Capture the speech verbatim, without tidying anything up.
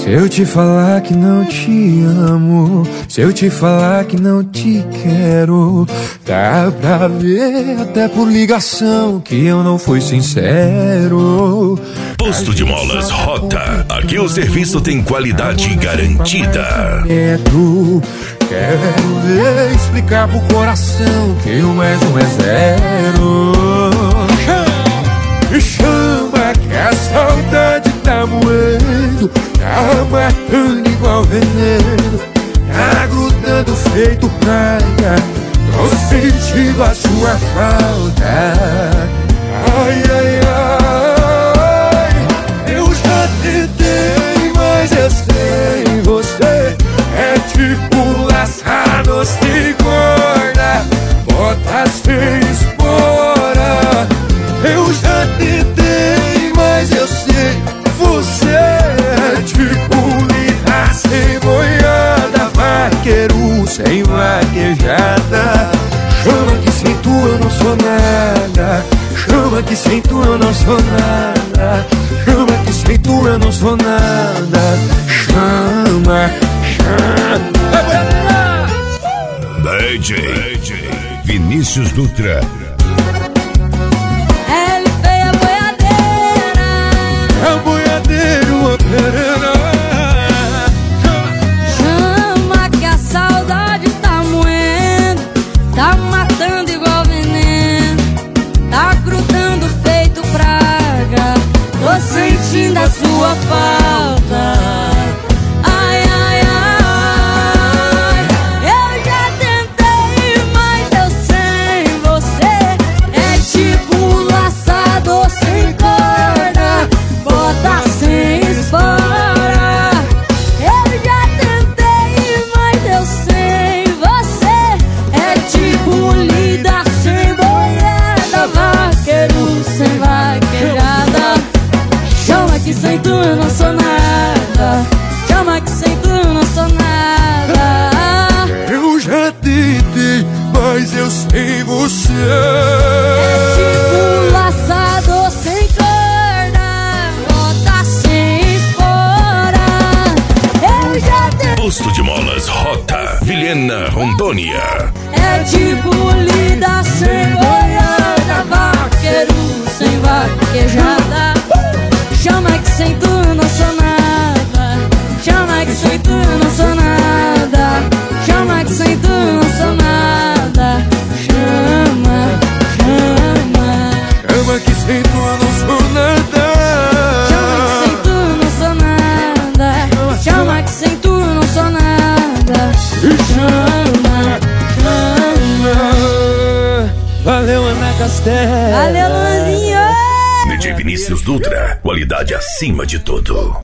Se eu te falar que não te amo, se eu te falar que não te quero, dá pra ver até por ligação que eu não fui sincero. Posto de Molas Rota. Aqui o serviço tem qualidade garantida. Quero ver explicar pro coração que um mais um é zero. Me chama que a saudade tá moendo, tá matando igual veneno, tá grudando feito praia, tô sentindo a sua falta. Ai, ai, ai, eu já tentei, mas eu sei, você é tipo laçado sem corda, bota sem espora. Eu já tentei, mas eu sei, você é tipo lida sem boiada, vaqueiro sem vaquejada. Chama que sem tu eu não sou nada, chama que sem tu eu não sou nada, chama que sem tu eu não sou nada. Chama, chama. D J Vinícius Dutra. Chama que a saudade tá moendo, tá matando igual veneno, tá grudando feito praga, tô sentindo a sua falta. Ai, ai, ai, eu já tentei, mas eu sem você é tipo laçador sem corda, bota sem espora. Que sem tu eu não sou nada, chama que sem tu eu não sou nada. Eu já tentei, mas eu sei você é tipo laçador sem corda, bota sem espora. Eu já tentei. Posto de Molas Rota, Vilhena, Rondônia. É tipo lida sem boiada, vaqueiro sem vaquejada. Chama que sem tu eu não sou nada, chama que sem tu eu não sou nada, chama que sem tu eu não sou nada. Chama, chama, chama que sem tu eu não sou nada, chama que sem tu eu não sou nada, chama que sem tu eu não sou nada. Chama, chama. Valeu, Ana Castelo. Valeu, Luanzinho. D J Vinícius Dutra, qualidade acima de tudo.